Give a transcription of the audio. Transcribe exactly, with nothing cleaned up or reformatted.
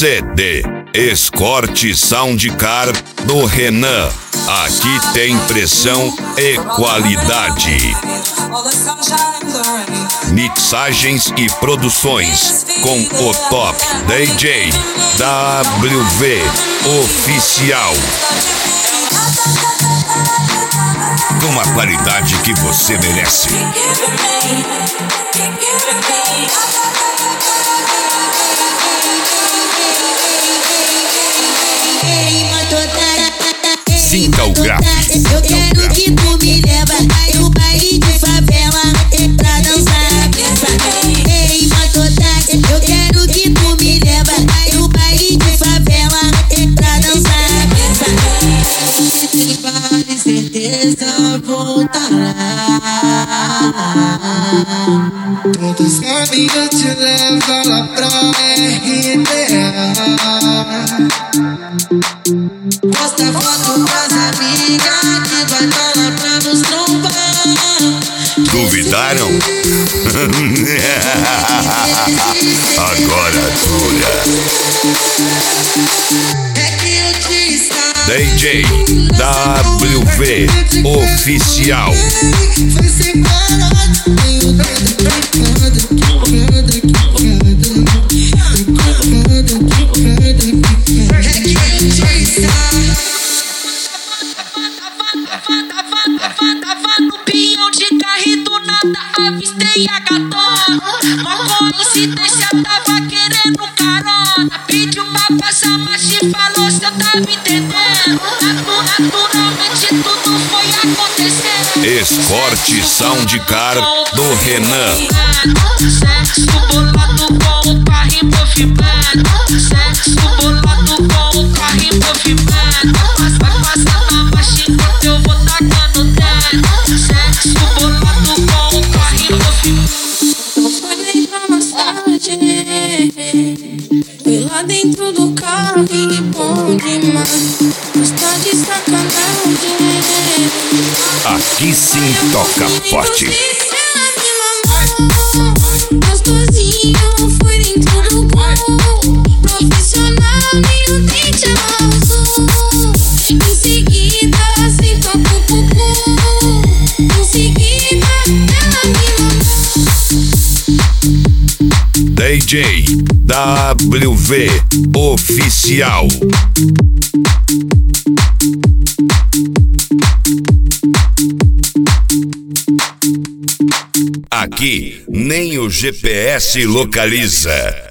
C D Escort Soundcar do Renan. Aqui tem pressão e qualidade. Mixagens e produções com o top D J W V Oficial. Com a qualidade que você merece. Sinta o gráfico. Eu quero que tu me leva no baile de favela pra dançar. Ei, matota, eu quero que tu me leva no baile de favela pra dançar. Vale certeza voltará. Todos sabem que eu te levo lá pra R D A. Posta foto com as amigas que vai dar lá pra nos trombar. Duvidaram? Agora dura. É que eu te escalo. D J W V Oficial. Foi separado, tenho Tava no pinhão de carro e do nada avistei a gatona. Uma coincidência, tava querendo carona. Pediu pra passar marcha e falou se eu tava entendendo. Naturalmente tudo foi acontecendo. Escort Soundcar do Renan. Sexo bolado com o carro em movimento. Sexo bolado com o carro em movimento. Vai passar na marcha enquanto eu vou tacando dentro. Sexo bolado com o carro em movimento. Não foi nem pra massagem, fui lá dentro do carro e bom demais. Mas tá de sacanagem. Aqui sim toca forte. Gostosinho, foi dentro do carro. Profissional, nem o dente amarrou. Em seguida, sentou com o cucu. Em seguida, ela me mandou. D J W V Oficial. Aqui nem o G P S localiza.